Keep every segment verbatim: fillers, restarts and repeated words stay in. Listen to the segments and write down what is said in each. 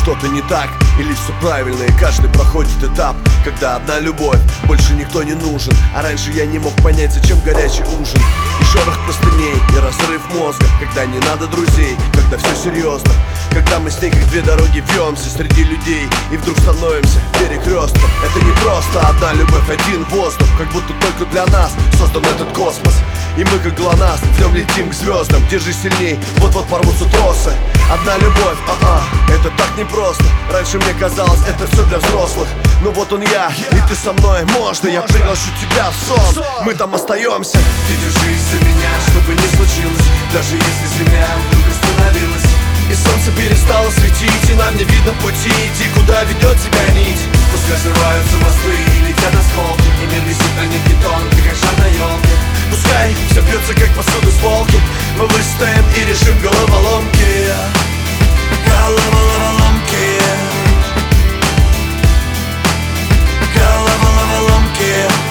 что-то не так или все правильно, и каждый проходит этап, когда одна любовь, больше никто не нужен. А раньше я не мог понять, зачем горячий ужин и шорох простыней, и разрыв мозга, когда не надо друзей, когда все серьезно, когда мы с ней как две дороги вьемся среди людей и вдруг становимся перекрестком. Это не просто одна любовь, один воздух, как будто только для нас создан этот космос. И мы как ГЛОНАСС вдвоем летим к звездам. Держи сильней, вот-вот порвутся тросы. Одна любовь, а-а, это так непросто. Раньше мне казалось, это все для взрослых. Но вот он я, и ты со мной, можно я приглашу тебя в сон. Мы там остаемся. Ты держись за меня, чтобы не случилось, даже если земля вдруг остановилась и солнце перестало светить, и нам не видно пути, идти, куда ведет тебя нить. Пускай взрываются мосты и летят осколки, и мир висит на нитке тонкой, как шар на елке. Пускай все бьется, как посуду с полки, мы выстоим и решим головоломки. Головоломки. Головоломки.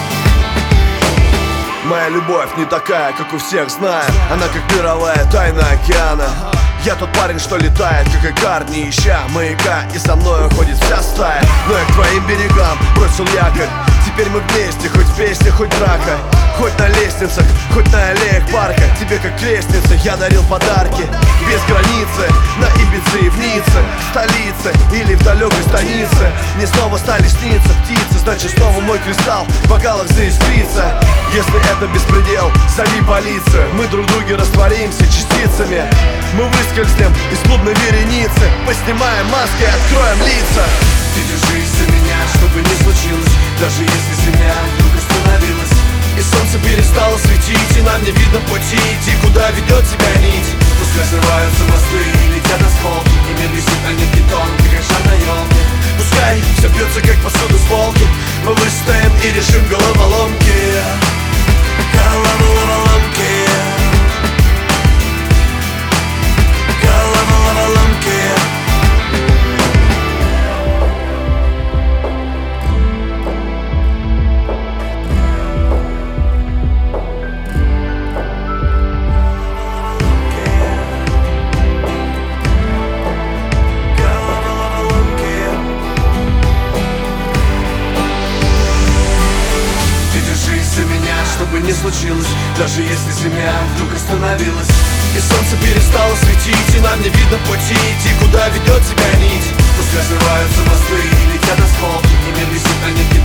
Моя любовь не такая, как у всех, знаю. Она как мировая тайна океана. Я тот парень, что летает, как икар, не ища маяка, и со мной уходит вся стая. Но я к твоим берегам бросил якорь. Теперь мы вместе, хоть в песне, хоть драка, хоть на лестницах, хоть на аллеях парка. Тебе как лестница я дарил подарки без границы, на Ибице и в Ницце, в столице или в далекой станице. Мне снова стали сниться птицы, значит снова мой кристалл в бокалах заискрится. Если это беспредел, зови полицию. Мы друг друге растворимся частицами. Мы выскользнем из клубной вереницы, поснимаем маски и откроем лица. Ты держись за меня, чтобы не случилось, даже если земля вдруг остановилась и солнце перестало светить, и нам не видно пути, идти, куда ведет тебя нить. Пускай взрываются мосты и летят осколки, и мир висит на нитке тонкой, как шар на елке. Пускай все бьется, как посуду с полки, мы выстоим и решим головоломки. Головоломки. Головоломки. Чтобы не случилось, даже если земля вдруг остановилась и солнце перестало светить, и нам не видно пути, идти, куда ведет тебя нить. Пускай взрываются мосты и летят осколки, и мир висит на нитке